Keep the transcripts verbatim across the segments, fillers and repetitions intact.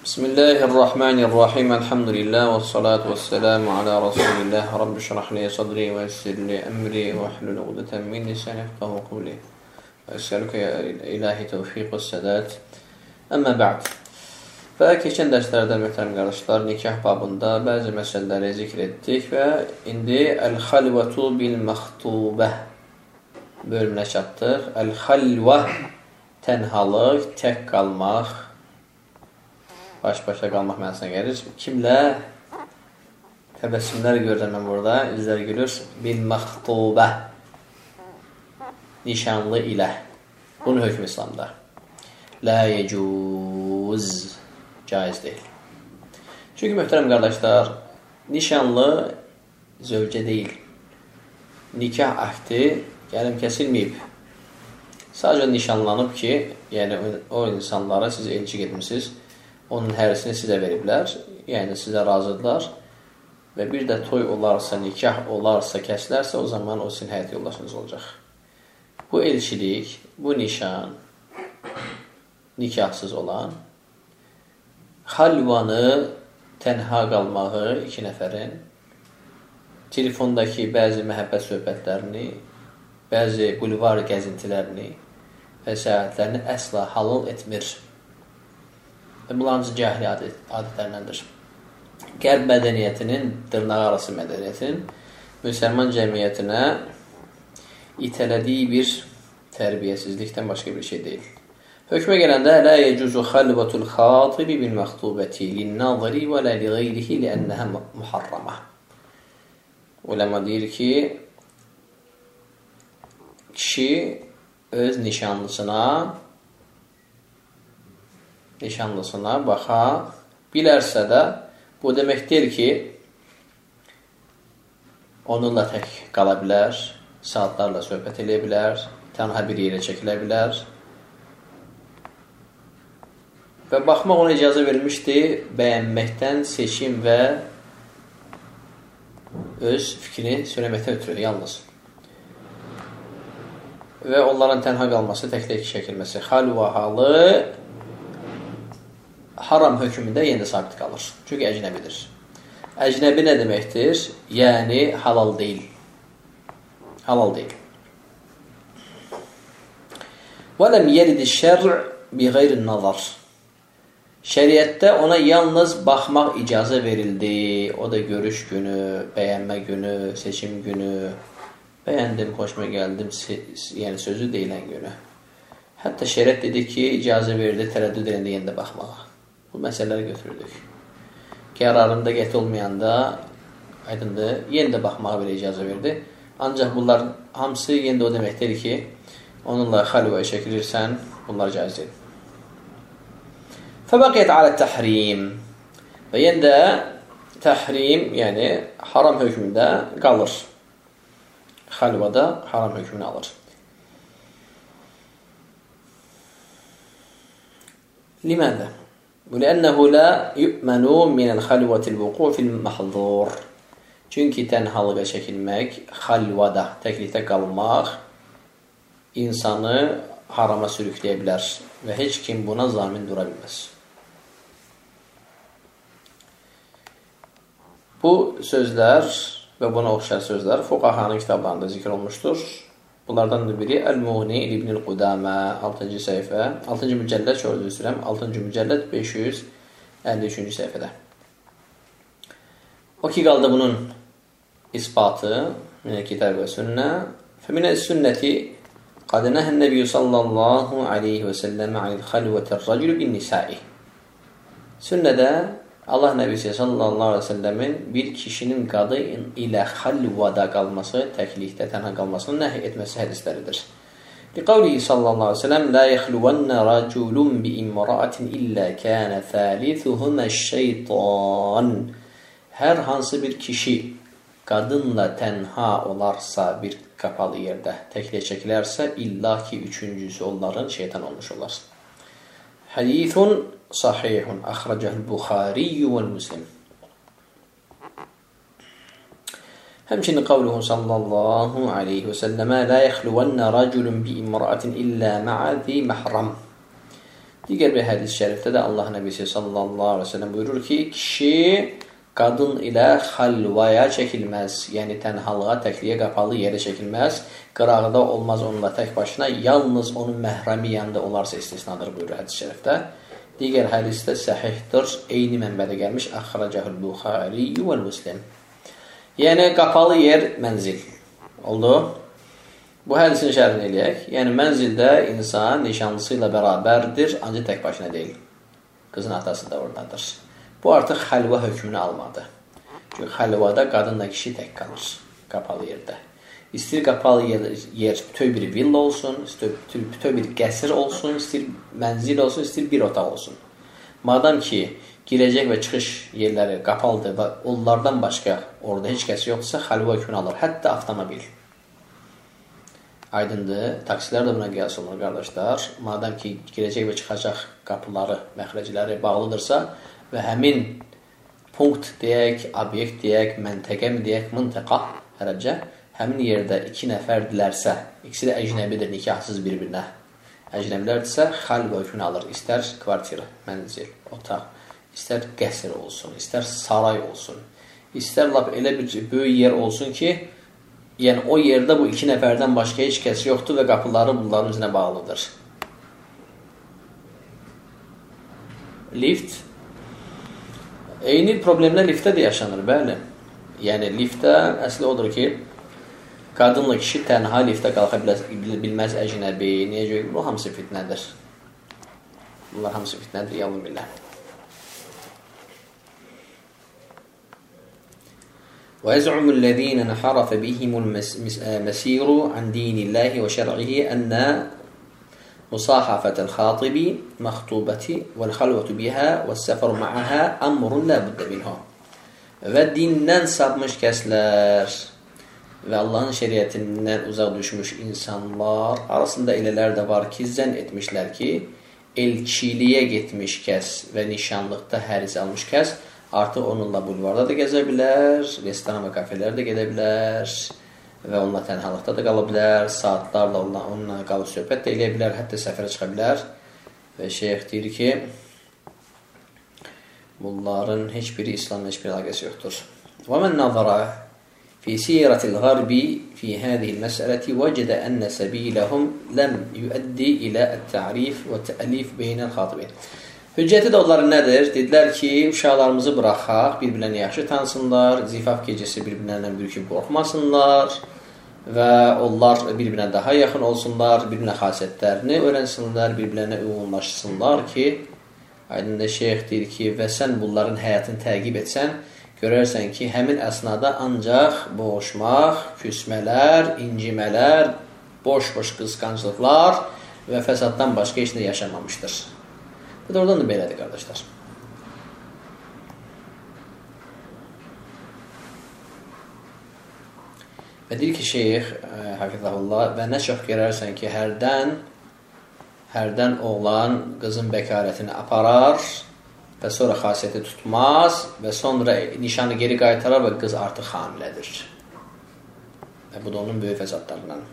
Bismillahirrahmanirrahim. Elhamdülillah ve salatu ve selamu ala Resulillah. Rabbi şrah li sadri ve yessir li emri ve hlul uqdeten min lisani yefqahu qawli. Ve es'aluke ya ilahi tevfiq ve sadat. Amma ba'd. Və keçən dərslərdə möhtərəm qardaşlar, nikah babında bəzi məsələləri zikr etdik və indi əl-xalvatu bil-məxtubə bölümünə çatdıq. Əl-xalvə tənhalıq, tək qalmaq, baş-başa qalmaq mənasına gəlir. Kimlə? Təbəssümlər görürəm mən burada, izlər gülür. Bil-məxtubə, nişanlı ilə. Bunun hökmü İslamda. La yecuz, caiz deyil. Çünki möhtərəm qardaşlar, nişanlı zövcə deyil. Nikah akti gəlim kəsilməyib. Sadəcə nişanlanıb ki, yəni o insanlara siz elçi getmişsiniz, onun hərisini sizə veriblər, yəni sizə razıdırlar və bir də toy olarsa, nikah olarsa, kəsilərsə, o zaman o sizin həyat yoldaşınız olacaq. Bu elçilik, bu nişan, nikahsız olan, xalvanı, tənha qalmağı iki nəfərin, telefondakı bəzi məhəbbət söhbətlərini, bəzi bulvar gəzintilərini və səyahətlərini əsla halal etmir. Və bunlar cahili adətlərindəndir. Qərb mədəniyyətinin, dırnaq arası mədəniyyətinin müsəlman cəmiyyətinə itələdiyi bir tərbiyəsizlikdən başqa bir şey deyil. Hökmə gələndə la yecuzu xalvatul xatibi bil məxtubəti lin-naziri və la li ghayrihi li'annaha muharrama. Ulema deyir ki, kişi öz nişanlısına nişanlısına baxa bilərsə də, bu demək deyil ki, onunla tək qala bilər, saatlarla söhbət eləyə bilər, tənha bir yerə çəkilə bilər. Və baxmaq ona icazə verilmişdi bəyənməkdən, seçim və öz fikrini söyləməkdən ötürü, yalnız. Və onların tənha qalması, tək-tək çəkilməsi, xalva halı haram hökmündə yenə sabit qalır. Çünki əcnəbidir. Əcnəbi nə deməkdir? Yəni, halal deyil. Halal deyil. وَلَمْ يَرِدِ الشَّرْعِ بِغَيْرِ النَّظَرِ Şəriətdə ona yalnız baxmaq icazə verildi. O da görüş günü, bəyənmə günü, seçim günü, bəyəndim, xoşuma gəldim, yəni sözü deyilən günü. Hətta şəriət dedi ki, icazə verildi, tərəddüd edəndə yenə də baxmağa. Bu məsələləri götürdük. Qərarında qəti olmayanda, aydındır, yenə də baxmağa belə icazə verdi. Ancaq bunlar hamısı yenə də o deməkdir ki, onunla xalvaya çəkilirsən, bunlar caiz deyil. Fəbəqiyyət alə təhrim və yenə də təhrim, yəni haram hökmündə qalır. Xalvada haram hökmünü alır. Liməndə? لأنه لا يؤمن من الخلوة الوقوع في المحظور. Çünki tənhalığa çəkilmək, xalvada, təklikdə qalmaq insanı harama sürükləyə bilər və heç kim buna zamin dura bilməz. Bu sözlər və buna oxşar sözlər fuqahanın kitablarında zikr olmuşdur. Bunlardan da biri Əl-Muğni İbn-i Qudamə, altıncı səhifə, altıncı mücəlləd, çox özür istəyirəm, altıncı mücəlləd, beş yüz əlli üçüncü səhifədə. O ki, qaldı bunun isbatı, minə kitab və sünnə, fəminə sünnəti qad nəhən nəbiyyü sallallahu aleyhi və səlləmə anil xalvətər racülü bin nisai. Sünnədə Allah Nəbisi sallallahu aleyhi və səlləmin bir kişinin qadın ilə xalvada qalması, təklikdə, tənha qalmasını nəhy etməsi hədisləridir. Liqavlihi sallallahu aleyhi və səlləm la yəxluvannə raculun bi imraatin illə kənə thalithuhumə şeytan. Hər hansı bir kişi qadınla tənha olarsa bir qapalı yerdə təkliyə çəkilərsə, illa ki, üçüncüsü onların şeytan olmuş olar. Hədithun sahihun əxrəcəl Buxariyyü vəl Müslim. Həmçinin qavluhu sallallahu aleyhi və səlləmə la yəxluvannə raculun bi imraatin illə ma'azi məhram. Digər bir hədis-i şərifdə də Allah Nəbisi sallallahu aleyhi ve sellem buyurur ki, kişi qadın ilə xalvaya çəkilməz, yəni tənhalığa, təkliyə, qapalı yerə çəkilməz, qırağda olmaz onunla tək başına, yalnız onun məhrəmi yanında olarsa istisnadır buyurur hədis-i şərifdə. Digər hədisdə səhihdir, eyni mənbədə gəlmiş, əxrəcəhül Buxari və Müslim. Yəni, qapalı yer mənzil oldu. Bu hədisin şərhini eləyək. Yəni, mənzildə insan nişanlısı ilə bərabərdir, ancaq tək başına deyil. Qızın atası da oradadır. Bu artıq xəlva hökmünü almadı. Çünki xəlvada qadınla kişi tək qalır, qapalı yerdə. İstir qapalı yer, yer bütöv bir villa olsun, istir bütöv bir qəsr olsun, istir mənzil olsun, istir bir otaq olsun. Madam ki, girəcək və çıxış yerləri qapalıdır və onlardan başqa orada heç kəs yoxdursa, xəlva hökmünü alır. Hətta avtomobil. Aydındır, taksilər də buna qiyas olunur, qardaşlar. Madəm ki, girəcək və çıxacaq qapıları, məxrəcləri bağlıdırsa və həmin punkt deyək, obyekt deyək, məntəqə mi deyək, mıntəqa ərəbcə, həmin yerdə iki nəfərdilərsə, ikisi də əcnəbidir, nikahsız bir-birinə. Əcnəbilərdirsə, xalv hökmünü alır. İstər kvartira, mənzil, otaq, istər qəsr olsun, istər saray olsun, istər lap elə bir böyük yer olsun ki, yəni o yerdə bu iki nəfərdən başqa heç kəs yoxdur və qapıları bunların üzrə bağlıdır. Lift. Eyni problemlər liftdə də yaşanır, bəli. Yəni liftdə əsli odur ki, qadınla kişi tənha liftdə qalxa bilməz əcnəbi. Niyə görə? Bu hamısı fitnədir. Bunlar hamısı fitnədir, yalın billah. وَيَزْعُمُ الَّذ۪ينَ نَحَرَفَ بِهِمُ الْمَس۪يرُ عَنْ د۪ينِ اللّٰهِ وَشَرْعِهِ أَنَّ مُصَاحَفَةَ الْخَاطِبِ مَخْطُوبَةِ وَالْخَلْوَةُ بِهَا وَالسَّفَرُ مَعَهَا أَمْرٌ لَا بُدَّ مِنْهُ. Və dindən sapmış kəslər və Allahın şəriətindən uzaq düşmüş insanlar arasında elələr də var ki, zənn etmişlər ki, elçiliyə getmiş kəs və nişanlıqda həriz almış kəs artıq onunla bulvarda da gəzə bilər, restoran və kafelər də gedə bilər və onunla tənhalıqda da qala bilər, saatlarla onunla, onunla qalıb söhbət də eləyə bilər, hətta səfərə çıxa bilər. Və şeyx deyir ki, bunların heç biri İslamla heç bir əlaqəsi yoxdur. وَمَنْ نَظَرَ فِي سِيرَةِ الْغَرْبِ فِي هَذِهِ الْمَسْأَلَةِ وَجَدَ أَنَّ سَبِيلَهُمْ لَمْ يُؤَدِّي إِلَى التَّعْرِيفِ وَالتَّأْلِيفِ بَيْنَ الْخَاطِبِينَ. Hüccəti də onların nədir? Dedilər ki, uşaqlarımızı buraxaq, bir-birlərini yaxşı tanısınlar, zifaf gecəsi bir-birlərindən bürküb qorxmasınlar və onlar bir-birinə daha yaxın olsunlar, bir-birinə xasiyyətlərini öyrənsinlər, bir-birlərinə uyğunlaşsınlar ki, aydında şeyx deyir ki, və sən bunların həyatını təqib etsən, görərsən ki, həmin əsnada ancaq boğuşmaq, küsmələr, incimələr, boş-boş qısqanclıqlar və fəsaddan başqa heç nə yaşanmamışdır. Bu da oradan da belədir, qardaşlar. Və deyir ki, şeyx, hafizahullah, və nə çox görərsən ki, hərdən, hərdən oğlan qızın bəkarətini aparar və sonra xasiyyəti tutmaz və sonra nişanı geri qaytarar və qız artıq hamilədir. Və bu da onun böyük fəsadlarından.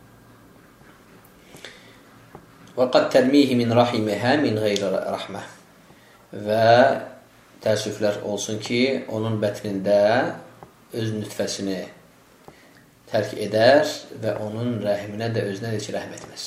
وَقَدْ تَرْمِيهِ مِنْ رَحِمِهَا مِنْ غَيْرِ رَحْمَةِ. Və təəssüflər olsun ki, onun bətnində öz nütfəsini tərk edər və onun rəhminə də özünə heç rəhm etməz.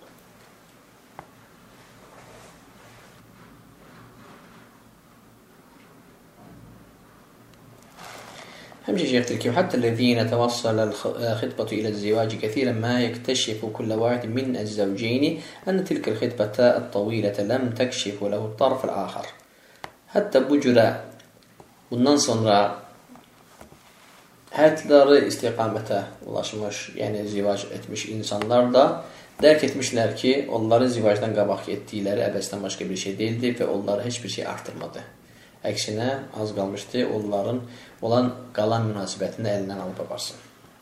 همشي شيخ تركي وحتى الذين توصل الخطبة إلى الزواج كثيرا ما يكتشف كل واحد من الزوجين أن تلك الخطبة الطويلة لم تكشف له الطرف الآخر. Hatta bu cürə bundan sonra həyatları istiqamətə ulaşmış, yəni zivac etmiş insanlar da dərk etmişlər ki, onların zivacdan qabaq etdikləri əbəsdən başqa bir şey deyildi və onları heç bir şey artırmadı. Əksinə, az qalmışdı, onların olan qalan münasibətini əlindən alıb aparsın.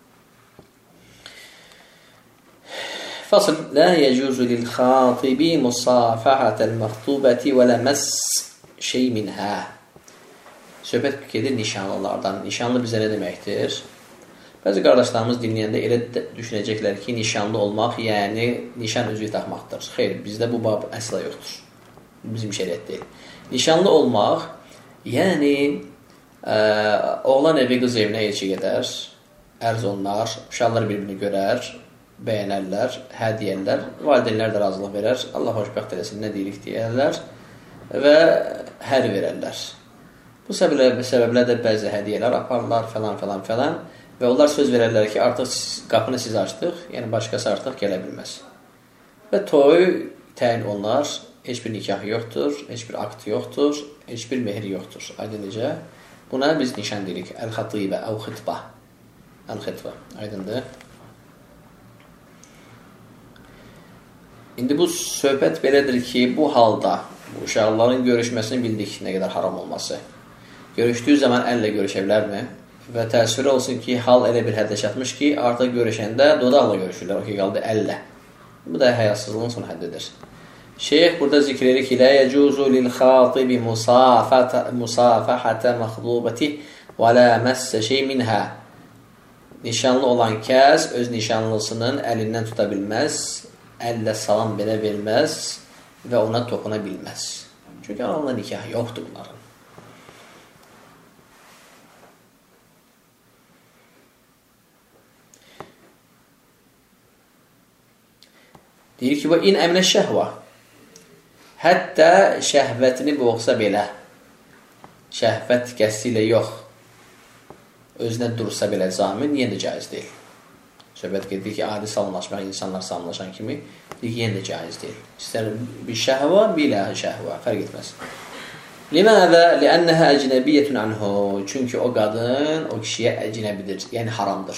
Fasıl, لا يجوز للخاطب مصافحة المخطوبة ولا مس şey minhə. Söhbət gedir nişanlılardan. Nişanlı bizə nə deməkdir? Bəzi qardaşlarımız dinləyəndə elə düşünəcəklər ki, nişanlı olmaq, yəni nişan üzüyü taxmaqdır. Xeyr, bizdə bu bab əsla yoxdur. bizim şəriət deyil. Nişanlı olmaq, yəni ə, oğlan evi qız evinə elçi gedər, ərz olunar, uşaqlar bir-birini görər, bəyənərlər, hə deyərlər, valideynlər də razılıq verər, Allah xoşbəxt eləsin, nə deyirik deyərlər və hər verərlər. Bu səbəblə də bəzi hədiyyələr aparırlar, falan, falan, falan və onlar söz verərlər ki, artıq qapını siz açdıq, yəni başqası artıq gələ bilməz. Və toy təyin olunar, heç bir nikah yoxdur, heç bir akt yoxdur, heç bir mehir yoxdur. Aydın necə? Buna biz nişan deyirik. Əl-xatibə, əl-xitbə. Əl-xitbə. Aydındır. İndi bu söhbət belədir ki, bu halda bu uşaqların görüşməsini bildik nə qədər haram olması. Görüşdüyü zaman əllə görüşə bilərmi? Və təəssürü olsun ki, hal elə bir həddə çatmış ki, artıq görüşəndə dodaqla görüşürlər, o ki, qaldı əllə. Bu da həyasızlığın son həddidir. Şeyh burada zikr edir ki, لا يجوز للخاطب مصافحة مخطوبته ولا مس شيء منها. Nişanlı olan kəs öz nişanlısının əlindən tuta bilməz, əllə salam belə verməz və ona toxuna bilməz. Çünki onunla nikah yoxdur bunların. Deyir ki, in əminə şəhvə. Hətta şəhvətini boğsa belə, şəhvət qəsdi ilə yox, özünə dursa belə zamin, yenə də caiz deyil. Söhbət gedir ki, adi salamlaşmaq, insanlar salamlaşan kimi, deyir ki, yenə də caiz deyil. İstər bir şəhvə, bilə şəhvə, fərq etməz. Limədə? Liənnəhə əcnəbiyyətun anhu. Çünki o qadın o kişiyə əcnəbidir, yəni haramdır.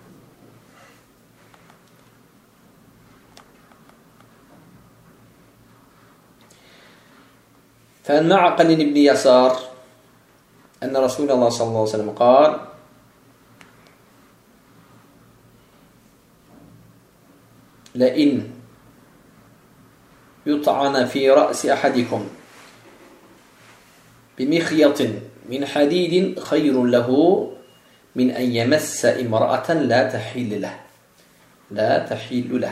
فعن معقل بن يسار أن رسول الله صلى الله عليه وسلم قال لئن يطعن في رأس أحدكم بمخيط من حديد خير له من أن يمس امرأة لا تحل له لا تحل له.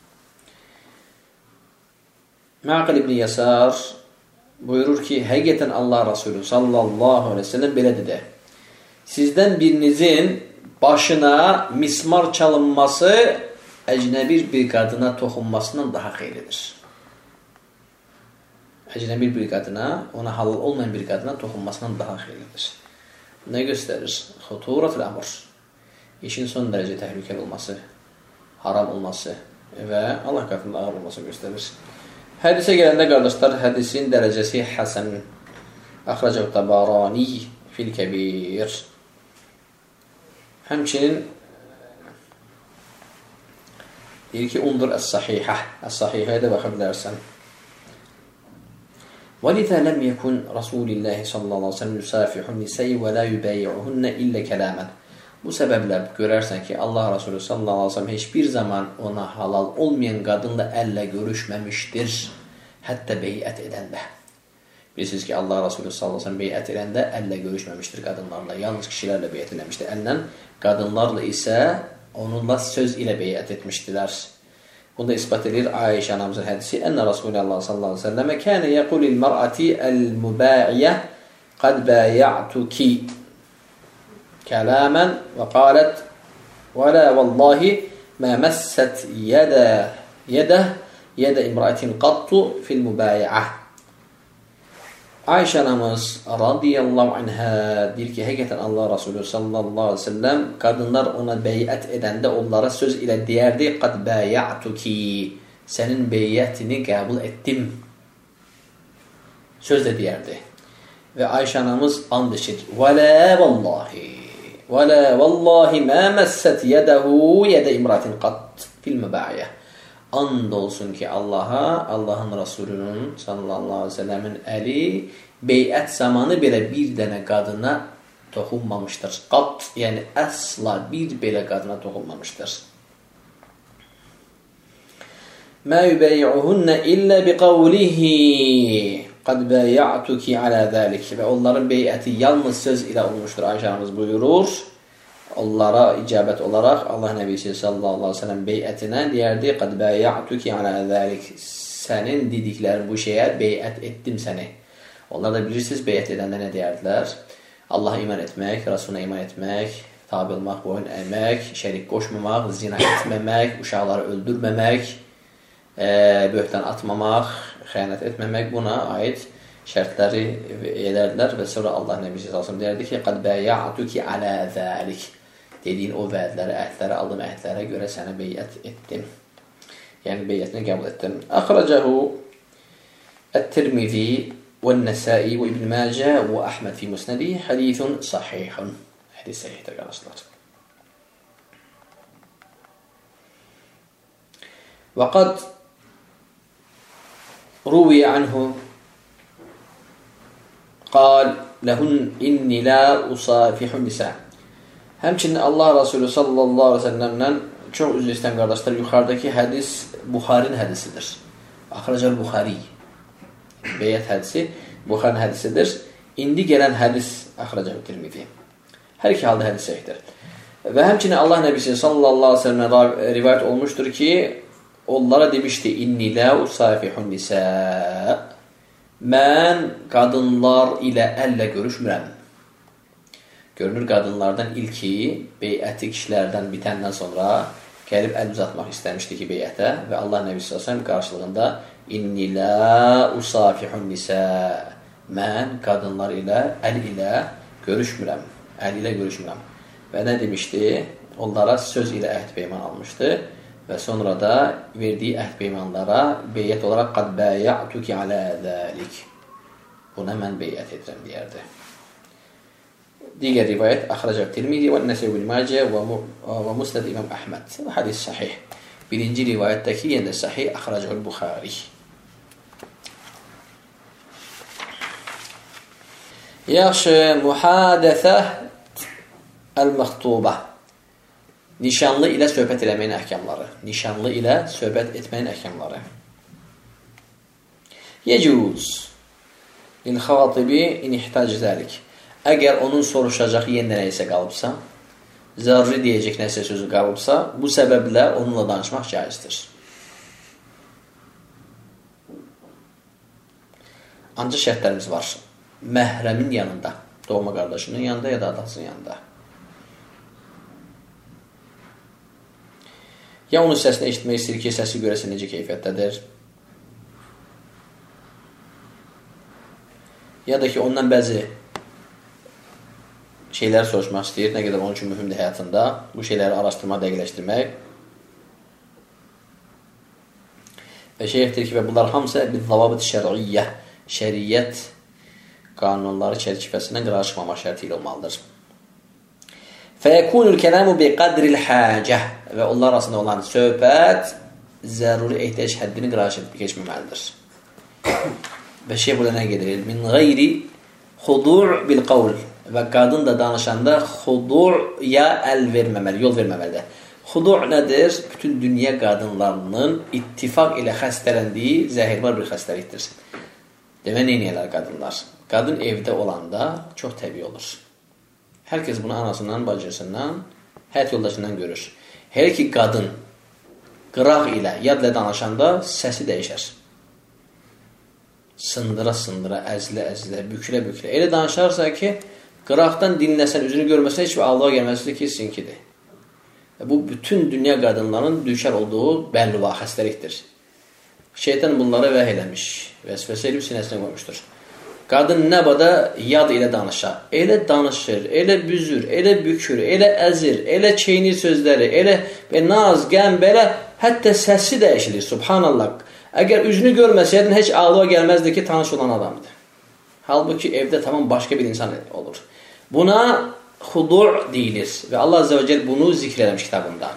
Ma'qil ibn Yasar buyurur ki, həqiqətən Allah Resulü sallallahu aleyhi ve sellem belə dedi. Sizdən birinizin başına mismar çalınması əcnəbi bir qadına toxunmasından daha xeyirlidir. Əcnəbi bir qadına, ona halal olmayan bir qadına toxunmasından daha xeyirlidir. Nə göstərir? Xuturatul əmr. İşin son dərəcə təhlükəli olması, haram olması və Allah qatında ağır olması göstərir. Hədisə gələndə qardaşlar, hədisin dərəcəsi həsən. Əxrəcəv Tabarani fil kəbir. Həmçinin deyir ki, undur əs-sahihə. Əs-sahihəyə də baxa bilərsən. وَلِذَا لَمْ يَكُنْ رَسُولِ اللّٰهِ sallallahu aleyhi ve sellem يُسَافِحُ النِّسَيْ وَلَا يُبَيِّعُهُنَّ إِلَّا كَلَامًا. Bu səbəblə görərsən ki, Allah Resulü sallallahu aleyhi ve sellem heç bir zaman ona halal olmayan qadınla əllə görüşməmişdir, hətta beyət edəndə. Bilirsiniz ki, Allah Resulü sallallahu aleyhi ve sellem beyət edəndə əllə görüşməmişdir qadınlarla, yalnız kişilərlə beyət edəmişdir. Əllə qadınlarla isə onunla söz ilə beyət etmişdilər. Bunda ispat edir Ayşə anamızın hədisi. Ənə Resulullah sallallahu aleyhi ve sellem kənə yəqulil mər'ati əl-mübəiyyə qad bəyə'tuki كلاما وقالت ولا والله ما مست يد يده يد امرأة قط في المبايعة. Ayşə anamız radiyallahu anhə deyir ki, həqiqətən Allah Resulü sallallahu aleyhi ve sellem qadınlar ona beyət edəndə onlara söz ilə deyərdi, qad bəyə'tuki, sənin beyətini qəbul etdim. Söz də deyərdi. Və Ayşə anamız and içir. Və la vallahi وَلَا وَاللّٰهِ مَا مَسَّتْ يَدَهُ يَدَ اِمْرَةٍ قَطْ فِي الْمَبَعِيَةِ. And olsun ki Allah'a, Allah'ın Resulünün sallallahu aleyhi ve sellemin əli beyət zamanı belə bir dənə qadına toxunmamışdır. Qat, yəni əsla bir belə qadına toxunmamışdır. مَا يُبَيِّعُهُنَّ إِلَّا بِقَوْلِهِ قَدْ بَيَعْتُكِ عَلَى ذَٰلِكِ. Və onların beyəti yalnız söz ilə olmuşdur. Ayşə anamız buyurur. Onlara icabət olaraq Allah Nəbisi sallallahu aleyhi ve sellem beyətinə deyərdi, قَدْ بَيَعْتُكِ عَلَى ذَٰلِكِ. sənin dediklərin bu şeyə beyət etdim səni. Onlar da bilirsiniz, beyət edəndə nə deyərdilər? Allah'a iman etmək, Rasuluna iman etmək, tabi olmaq, boyun əymək, şərik qoşmamaq, zina etməmək, uşaqları öldürməmək, e, böhtan atmamaq, xəyanət etməmək, buna aid şərtləri edərdilər və sonra Allah Nəbisi sallallahu deyərdi ki, qad bəya'tuki alə zəlik. Dediyin o vədləri, əhədləri aldım, əhədlərə görə sənə beyət etdim. Yəni beyətini qəbul etdim. Əxrəcəhu Ət-Tirmizi və-Nəsai və İbn Məcə və Əhməd fi Musnədi hədithun sahihun. Hədis səhihdir, qardaşlar. Və qad ruviyə anhu qal ləhun inni la usafihun nisa. Həmçinin Allah Resulü sallallahu aleyhi ve sellem'dən çox üzr istəyən qardaşlar, yuxarıdakı hədis Buxarinin hədisidir. Axracəl Buxari. Beyət hədisi Buxarinin hədisidir. İndi gələn hədis Axracəl Tirmizi. Hər iki halda hədis səhihdir. Və həmçinin Allah Nəbisi sallallahu aleyhi ve sellem'ə rivayət olmuşdur ki, onlara demişdi, inni la usafihun nisa. Mən qadınlar ilə əllə görüşmürəm. Görünür, qadınlardan ilki beyəti kişilərdən bitəndən sonra gəlib əl uzatmaq istəmişdi ki, beyətə və Allah Nəbi sallallahu əleyhi və səlləm qarşılığında inni la usafihun nisa. Mən qadınlar ilə əl ilə görüşmürəm. Əl ilə görüşmürəm. Və nə demişdi? Onlara söz ilə əhd peyman almışdı və sonra da verdiyi əhd peymanlara beyət olaraq qad bəya'tuki alə zəlik. Buna mən beyət edirəm deyərdi. Digər rivayət Əxrəcəl Tirmizi və Nəsai və İbn Məcə və Musnəd İmam Əhməd. Hədis sahih. Birinci rivayətdəki yenə sahih Əxrəcəl Buxari. Yaxşı, muhadəsə əl-məxtubə. Nişanlı ilə söhbət eləməyin əhkamları. Nişanlı ilə söhbət etməyin əhkamları. Yecuz lil-xatibi in ihtac zəlik. Əgər onun soruşacaq yenə nəyisə qalıbsa, zəruri deyəcək nəsə sözü qalıbsa, bu səbəblə onunla danışmaq caizdir. Ancaq şərtlərimiz var. Məhrəmin yanında, doğma qardaşının yanında ya da atasının yanında. Ya onun səsini eşitmək istəyir ki, səsi görəsə necə keyfiyyətdədir, ya da ki, ondan bəzi şeyləri soruşmaq istəyir, nə qədər onun üçün mühümdür həyatında, bu şeyləri araşdırmaq, dəqiqləşdirmək. Və şeyh deyir ki, və bunlar hamısı bil-zavabit şər'iyyə, şəriyyət qanunları çərçivəsindən qırağa çıxmamaq şərti ilə olmalıdır. Fəyəkunul kələmu bi qadril həcə və onlar arasında olan söhbət zəruri ehtiyac həddini qırağa keçməməlidir. Və şeyh burada nə gedir? Min qeyri xudu' bil qavl. Və qadın da danışanda xudu'ya əl verməməli, yol verməməlidir. Xudu' nədir? Bütün dünya qadınlarının ittifaq ilə xəstələndiyi zəhirvar bir xəstəlikdir. Demə, neynəyələr qadınlar? Qadın evdə olanda çox təbii olur. Hər kəs bunu anasından, bacısından, həyat yoldaşından görür. Hər ki, qadın qıraq ilə, yadla danışanda səsi dəyişər. Sındıra-sındıra, əzlə-əzlə, büklə-büklə. Elə danışarsa ki, qıraqdan dinləsən, üzünü görməsən, heç bir Allah gəlməsi ki, sinkidir. Bu, bütün dünya qadınların düşər olduğu bəlluva, xəstəlikdir. Şeytan bunlara vəh eləmiş, vəsvəsə edib sinəsinə qoymuşdur. Qadın nə bada yad ilə danışar, elə danışır, elə büzür, elə bükür, elə əzir, elə çeynir sözləri, elə naz, qəm, belə, hətta səsi dəyişilir, subhanallah. Əgər üzünü görməsəydin, heç Allah gəlməzdi ki, tanış olan adamdır. Halbuki evdə tamam başqa bir insan olur. Buna xudu' deyilir və Allah Azze və Celle bunu zikr eləmiş kitabında.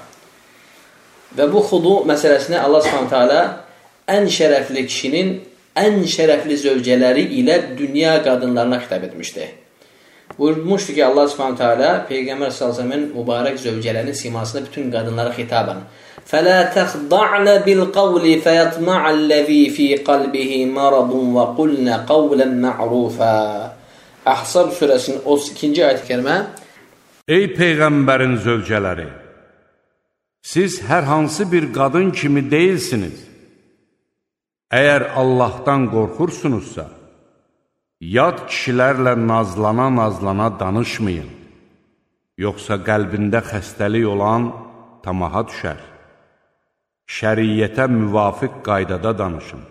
Və bu xudu' məsələsini Allah Subhanahu Teala ən şərəfli kişinin ən şərəfli zövcələri ilə dünya qadınlarına xitab etmişdi. Buyurmuşdu ki, Allah Subhanahu Teala Peyğəmbər sallallahu əleyhi və səlləmin mübarək zövcələrinin simasında bütün qadınlara xitaban فَلَا تَخْضَعْنَ بِالْقَوْلِ فَيَطْمَعَ الَّذ۪ي ف۪ي قَلْبِهِ مَرَضٌ وَقُلْنَ قَوْلًا مَعْرُوفًا. Əhzab surəsinin otuz ikinci ayət-i kərimə: Ey Peyğəmbərin zövcələri! Siz hər hansı bir qadın kimi deyilsiniz. Əgər Allahdan qorxursunuzsa, yad kişilərlə nazlana-nazlana danışmayın, yoxsa qəlbində xəstəlik olan tamaha düşər. Şəriyyətə müvafiq qaydada danışın.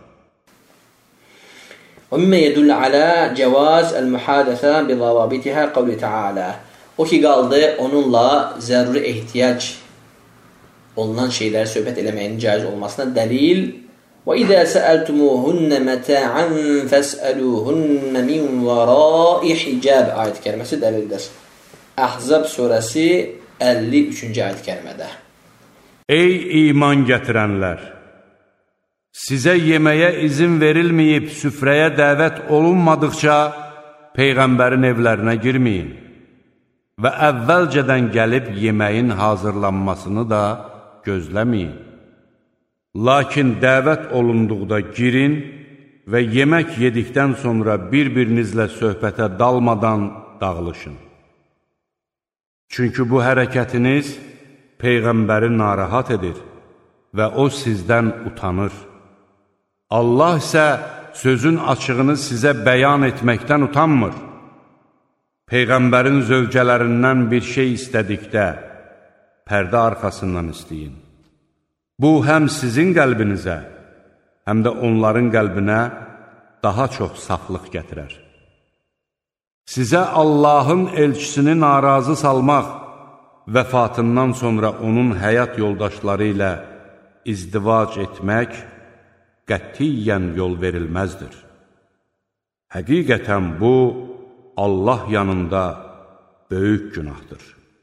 وَمِمَّا يَدُلُّ عَلَى جَوَازِ الْمُحَادَثَةِ بِضَوَابِطِهَا قَوْلُ تَعَالَى O ki qaldı, onunla zəruri ehtiyac olunan şeyləri söhbət eləməyin caiz olmasına dəlil. وَإِذَا سَأَلْتُمُوهُنَّ مَتَاعًا فَاسْأَلُوهُنَّ مِنْ وَرَاءِ حِجَابِ ayət kəlməsi dəlildir. Əhzab surəsi əlli üçüncü ayət kəlmədə. Ey iman gətirənlər! Sizə yeməyə izin verilməyib süfrəyə dəvət olunmadıqca Peyğəmbərin evlərinə girməyin və əvvəlcədən gəlib yeməyin hazırlanmasını da gözləməyin. Lakin dəvət olunduqda girin və yemək yedikdən sonra bir-birinizlə söhbətə dalmadan dağılışın. Çünki bu hərəkətiniz Peyğəmbəri narahat edir və o sizdən utanır. Allah isə sözün açığını sizə bəyan etməkdən utanmır. Peyğəmbərin zövcələrindən bir şey istədikdə, pərdə arxasından istəyin. Bu, həm sizin qəlbinizə, həm də onların qəlbinə daha çox saflıq gətirər. Sizə Allahın elçisini narazı salmaq, vəfatından sonra onun həyat yoldaşları ilə izdivac etmək qətiyyən yol verilməzdir. Həqiqətən bu, Allah yanında böyük günahdır.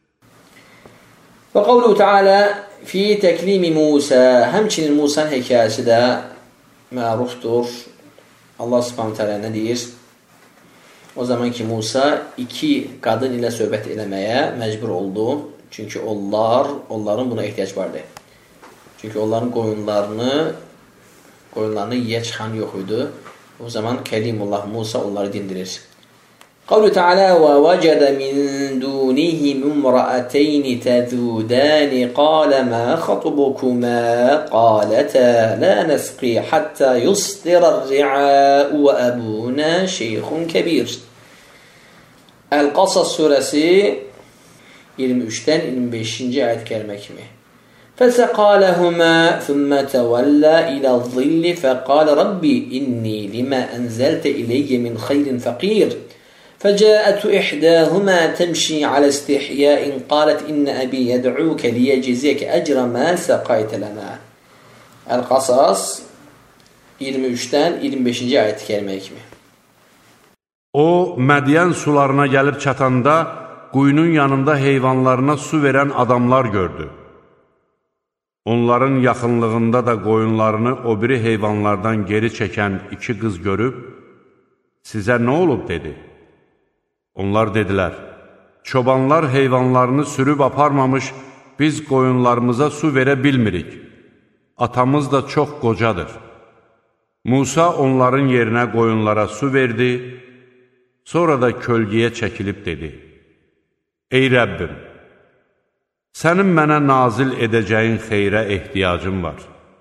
Və qavluhu Teala fi təklimi Musa, həmçinin Musa'nın hekayəsi də mərufdur. Allah subhanahu teala nə deyir? O zaman ki Musa iki qadın ilə söhbət eləməyə məcbur oldu. Çünki onlar, onların buna ehtiyac vardı. Çünki onların qoyunlarını, qoyunlarını yiyə çıxan yox idi. O zaman Kəlimullah Musa onları dindirir. Qavlu Teala və vəcədə min dunihim imra'ateyni təzudani qalə mə xatubukumə qalətə lə nəsqi hattə yusdirər ri'a'u və əbunə şeyxun kəbir. Əl-Qasas surəsi iyirmi üçdən iyirmi beşinci ayət kəlmə kimi. فَسَقَالَهُمَا ثُمَّ تَوَلَّى إِلَى الظِّلِّ فَقَالَ رَبِّ إِنِّي لِمَا أَنزَلْتَ إِلَيَّ مِنْ خَيْرٍ فَقِيرٍ فَجَاءَتْ إِحْدَاهُمَا تَمْشِي عَلَى اسْتِحْيَاءٍ قَالَتْ إِنَّ أَبِي يَدْعُوكَ لِيَجْزِيَكَ أَجْرَ مَا سَقَيْتَ لَنَا El-Qasas iyirmi üçdən iyirmi beşinci ayət kəlmə kimi. O, Mədiyən sularına gəlib çatanda quyunun yanında heyvanlarına su verən adamlar gördü. Onların yaxınlığında da qoyunlarını o biri heyvanlardan geri çəkən iki qız görüb, sizə nə olub, dedi. Onlar dedilər, çobanlar heyvanlarını sürüb aparmamış, biz qoyunlarımıza su verə bilmirik. Atamız da çox qocadır. Musa onların yerinə qoyunlara su verdi, sonra da kölgəyə çəkilib dedi. Ey Rəbbim! Sənin mənə nazil edəcəyin xeyrə ehtiyacım var.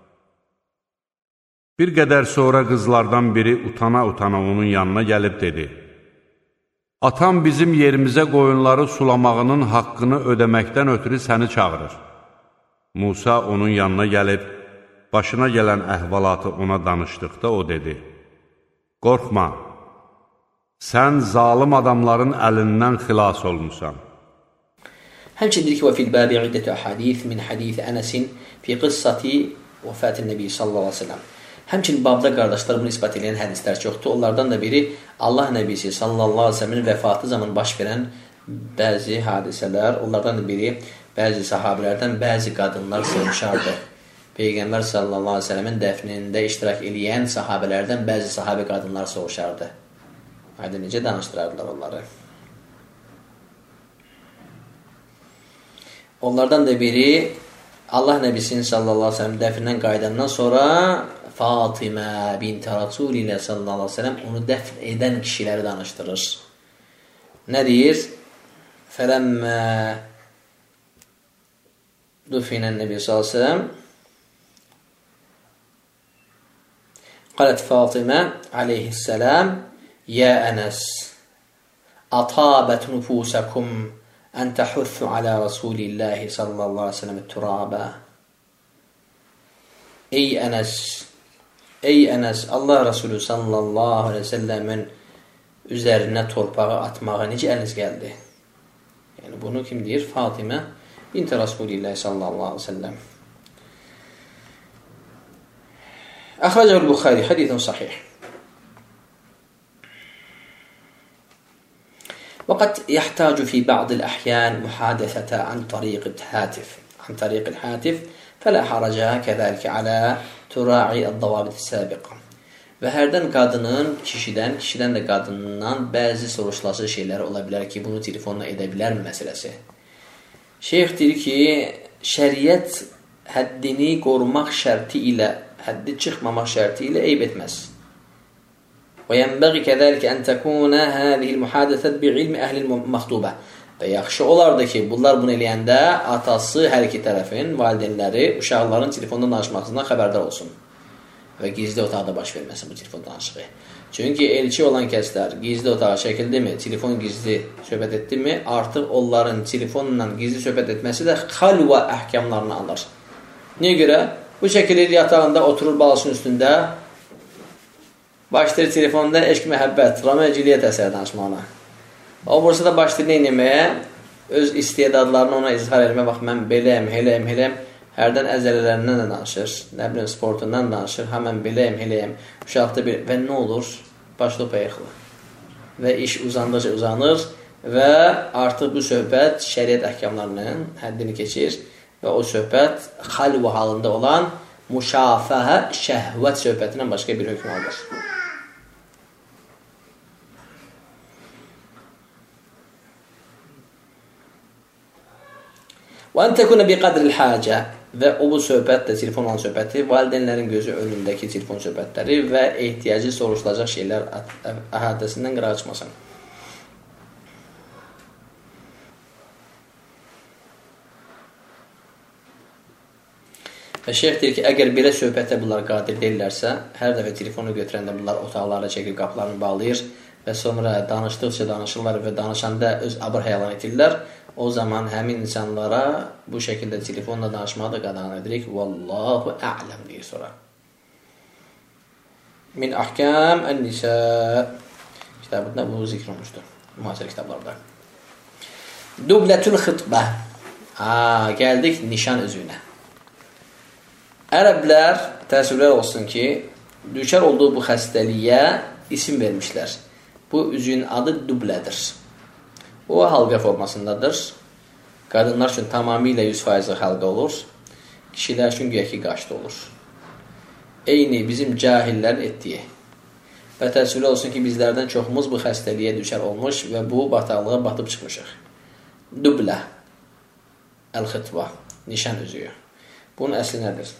Bir qədər sonra qızlardan biri utana-utana onun yanına gəlib dedi. Atam bizim yerimizə qoyunları sulamağının haqqını ödəməkdən ötürü səni çağırır. Musa onun yanına gəlib, başına gələn əhvalatı ona danışdıqda o dedi. Qorxma, sən zalım adamların əlindən xilas olmusan. Həmçindir ki, və fil bəbi iddətü əhadith min hadith Ənəsin fi qıssati vəfatın Nəbi sallallahu aleyhi ve sellem. Həmçinin babda qardaşlar bunu ispat edən hədislər çoxdur. Onlardan da biri Allah Nəbisi sallallahu aleyhi ve sellemin vəfatı zaman baş verən bəzi hadisələr. Onlardan da biri bəzi sahabələrdən bəzi qadınlar soruşardı. Peyğəmbər sallallahu aleyhi ve sellemin dəfnində iştirak eləyən sahabələrdən bəzi sahabə qadınlar soruşardı. Haydi necə danışdırardılar onları? Onlardan da biri Allah Nəbisinin sallallahu aleyhi ve sellem dəfnindən qaydandan sonra Fatimə bint Rasulillah sallallahu aleyhi ve sellem onu dəfn edən kişiləri danışdırır. Nə deyir? Fələmmə dufinən Nəbi sallallahu aleyhi ve sellem Qalet Fatimə aleyhisselam Yə Ənəs Atabət nüfusəkum ən təhuthu alə Rasulillahi sallallahu aleyhi ve sellem turabə. Ey Ənəs, ey Ənəs, Allah Resulü sallallahu aleyhi ve sellemin üzərinə torpağı atmağa necə əliniz gəldi? Yəni bunu kim deyir? Fatimə bint Rasulillahi sallallahu aleyhi ve sellem. Əxrəcəl Buxari, hədithun sahih. وقد يحتاج في بعض الأحيان محادثة عن طريق الهاتف عن طريق الهاتف فلا حرج كذلك على تراعي الضوابط السابقة. Və hərdən qadının kişidən, kişidən də qadından bəzi soruşulası şeylər ola bilər ki, bunu telefonla edə bilərmi məsələsi. Şeyx deyir ki, şəriət həddini qorumaq şərti ilə, həddi çıxmamaq şərti ilə eyb etməz. وَيَنْبَغِ كَذَلِكَ أَنْ تَكُونَ هَذِهِ الْمُحَادَثَةِ بِعِلْمِ أَهْلِ الْمَخْطُوبَةِ. Və yaxşı olardı ki, bunlar bunu eləyəndə atası hər iki tərəfin, valideynləri uşaqların telefonda danışmasından xəbərdar olsun. Və gizli otaqda baş verməsin bu telefon danışığı. Çünki elçi olan kəslər gizli otağa çəkildimi, telefon gizli söhbət etdimi, artıq onların telefonla gizli söhbət etməsi də xalva əhkamlarını alır. Niyə görə? Bu çəkilir yatağında oturur balasının üstündə, başlayır telefonda eşq, məhəbbət, Romeo Juliet əsəri danışmağına. O burası da başlayır nə eləməyə? Öz istedadlarını ona izhar etməyə, bax, mən beləyəm, heləyəm, heləyəm. Hərdən əzələlərindən də danışır, nə bilim, sportundan danışır, ha, mən beləyəm, heləyəm. Uşaqda bir, və nə olur? Başlıq ayıqlı. Və iş uzandıqca uzanır və artıq bu söhbət şəriət əhkamlarının həddini keçir və o söhbət xalva halında olan müşafəhə, şəhvət söhbətindən başqa bir hökm alır. وَاَنْ تَكُنَ بِقَدْرِ الْحَاجَةِ. Və o bu söhbət də, telefon olan söhbəti, valideynlərin gözü önündəki telefon söhbətləri və ehtiyacı soruşulacaq şeylər əhatəsindən qırağa çıxmasın. Və şeyx deyir ki, əgər belə söhbətə bunlar qadir deyirlərsə, hər dəfə telefonu götürəndə bunlar otaqlara çəkib, qapılarını bağlayır və sonra danışdıqca danışırlar və danışanda öz abır həyalan etirlər. O zaman həmin insanlara bu şəkildə telefonla danışmağı da qadağan edirik. Vallahu a'lam deyir sonra. Min ahkam ən-nisa kitabında bu zikr olmuşdur. Müasir kitablarda. Dubletül xıtbə. Aa, gəldik nişan üzüyünə. Ərəblər, təəssüflər olsun ki, düşər olduğu bu xəstəliyə isim vermişlər. Bu üzüyün adı dublədir. O halqa formasındadır. Qadınlar üçün tamamilə yüz faiz halqa olur. Kişilər üçün güya ki qaşda olur. Eyni bizim cahillərin etdiyi. Və təəssüflər olsun ki, bizlərdən çoxumuz bu xəstəliyə düşər olmuş və bu bataqlığa batıb çıxmışıq. Dublə, əl-xıtva, nişan üzüyü. Bunun əsli nədir?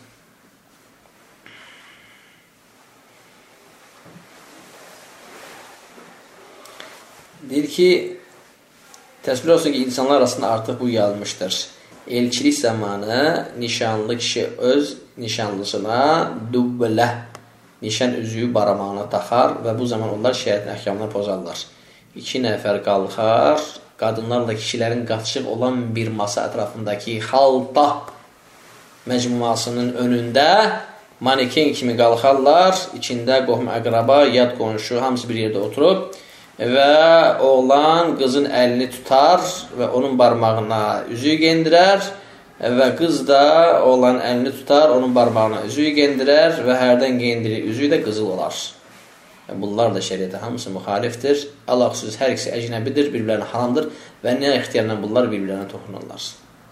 Deyir ki, təsvir olsun ki, insanlar arasında artıq bu yayılmışdır. Elçilik zamanı nişanlı kişi öz nişanlısına dublə, nişan üzüyü baramağına taxar və bu zaman onlar şəriətin əhkamlarını pozarlar. İki nəfər qalxar, qadınlarla kişilərin qaçıq olan bir masa ətrafındakı xalta məcmuasının önündə maneken kimi qalxarlar, içində qohum əqraba, yad qonşu, hamısı bir yerdə oturub və oğlan qızın əlini tutar və onun barmağına üzüyü gendirər və qız da oğlan əlini tutar, onun barmağına üzüyü gendirər və hərdən gendirir üzüyü də qızıl olar. Bunlar da şəriətə hamısı müxalifdir. Allah xüsus hər ikisi əcnəbidir, bir-birlərinə haramdır və nə ixtiyarla bunlar bir-birlərinə toxunurlar.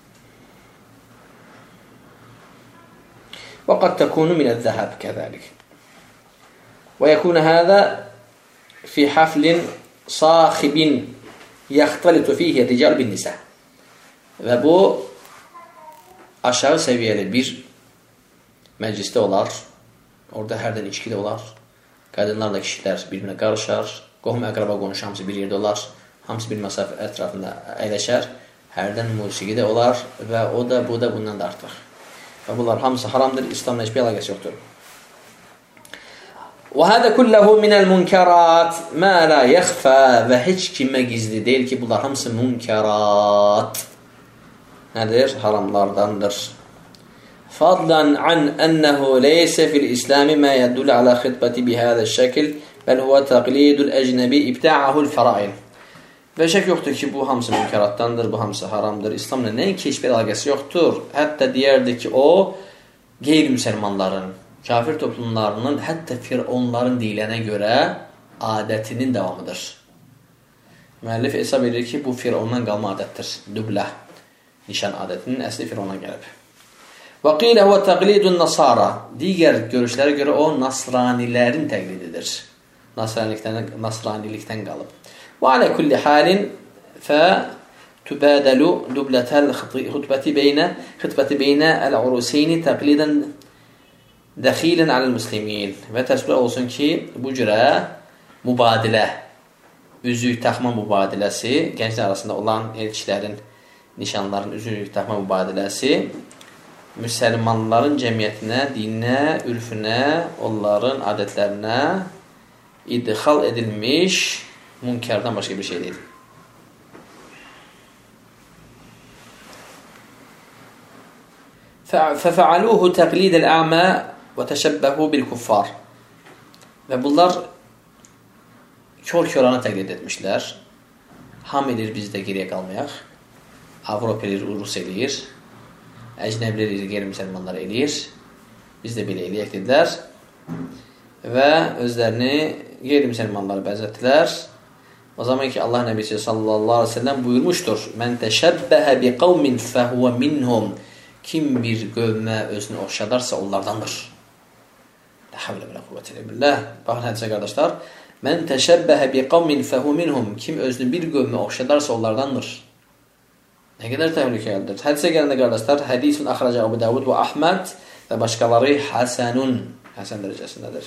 وَقَدْ تَكُونُ مِنَ الذَّهَبِ كَذَلِكَ وَيَكُونَ هَذَا في حفل صاخب يختلط فيه الرجال بالنساء. Və bu aşağı səviyyəli bir məclisdə olar. Orada hərdən içki də olar. Qadınlarla kişilər bir-birinə qarışar. Qohum əqraba qonşu hamısı bir yerdə olar. Hamısı bir məsafə ətrafında əyləşər. Hərdən musiqi də olar və o da, bu da bundan da artıq. Və bunlar hamısı haramdır. İslamla heç bir əlaqəsi yoxdur. وهذا كله من المنكرات ما لا يخفى və heç kimə gizli deyil ki, bunlar hamısı münkerat. Nədir? Haramlardandır. Fadlan an ennehu leyse fil İslami ma yedul ala xitbati bihada şəkil bəl huve taqlidul ecnebi ibta'ahul farain. Və şək yoxdur ki, bu hamısı münkeratdandır, bu hamısı haramdır. İslamla nəyin heç bir əlaqəsi yoxdur. Hətta deyərdi ki, o qeyri-müsəlmanların, kafir toplumlarının, hətta fironların deyilənə görə adətinin davamıdır. Müəllif hesab edir ki, bu firondan qalma adətdir. Düblə, nişan adətinin əsli firondan gəlib. Və qilə huvə təqlidun nasara. Digər görüşlərə görə o, nasranilərin təqlididir. Nasranilikdən, nasranilikdən qalıb. Və alə kulli halin fə tübədəlu düblətəl xütbəti beynə xütbəti beynə əl-uruseyni təqlidən dəxilən aləl-müslimin. Və təsbir olsun ki, bu cürə mübadilə, üzük taxma mübadiləsi, gənclər arasında olan elçilərin, nişanların üzük taxma mübadiləsi müsəlmanların cəmiyyətinə, dininə, ürfünə, onların adətlərinə idxal edilmiş münkərdən başqa bir şey deyil. فَفَعَلُوهُ تَقْلِيدَ الْأَعْمَى وَتَشَبَّهُ بِالْكُفَّارِ. Və bunlar kör-körana təqlid etmişlər. Ham edir, biz də geriyə qalmayaq. Avropa edir, Rus edir. Əcnəblər edir, qeyri-müsəlmanlar edir. Biz də belə eləyək dedilər. Və özlərini qeyri-müsəlmanlara bəzətdilər. O zaman ki, Allah Nəbisi sallallahu aleyhi ve sellem buyurmuşdur. Mən təşəbbəhə bi qavmin fəhvə minhum. Kim bir qövmə özünü oxşadarsa onlardandır. La havlə və la quvvətə illə billah. Baxın hədisə qardaşlar. Mən təşəbbəhə bi qavmin fəhu minhum. Kim özünü bir qövmə oxşadarsa onlardandır. Nə qədər təhlükəlidir. Hədisə gələndə qardaşlar, hədisun axraca Əbu Davud və Ahməd və başqaları həsənun, həsən dərəcəsindədir.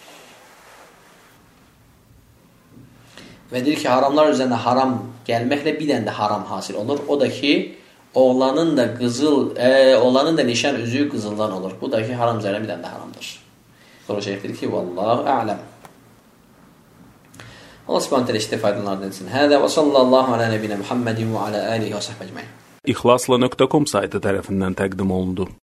Və deyir ki, haramlar üzərində haram gəlməklə bir dənə də haram hasil olur. O da ki, oğlanın da qızıl, e, oğlanın da nişan üzüyü qızıldan olur. Bu da ki, haram üzərində bir dənə də haramdır. Sonra şeyh deyir ki, vallahu a'ləm. Allah subhanətə ilə işte faydalarından etsin. Hədə və sallallahu alə nəbinə Muhammedin və alə alihi və səhbə əcməin. İxlasla nöqtə com saytı tərəfindən təqdim olundu.